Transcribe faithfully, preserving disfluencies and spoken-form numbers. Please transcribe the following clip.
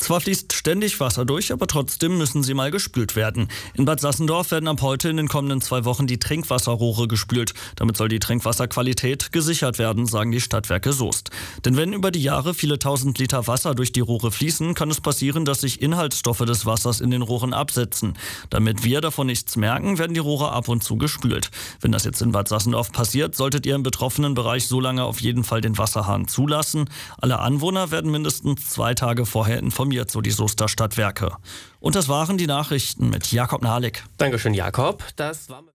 Zwar fließt ständig Wasser durch, aber trotzdem müssen sie mal gespült werden. In Bad Sassendorf werden ab heute in den kommenden zwei Wochen die Trinkwasserrohre gespült. Damit soll die Trinkwasserqualität gesichert werden, sagen die Stadtwerke Soest. Denn wenn über die Jahre viele tausend Liter Wasser durch die Rohre fließen, kann es passieren, dass sich Inhaltsstoffe des Wassers in den Rohren absetzen. Damit wir davon nichts merken, werden die Rohre ab und zu gespült. Wenn das jetzt in Bad Sassendorf passiert, solltet ihr im betroffenen Bereich so lange auf jeden Fall den Wasserhahn zulassen. Alle Anwohner werden mindestens zwei Tage vorher informiert, so die Soester Stadtwerke. Und das waren die Nachrichten mit Jakob Nahlik. Dankeschön, Jakob. Das war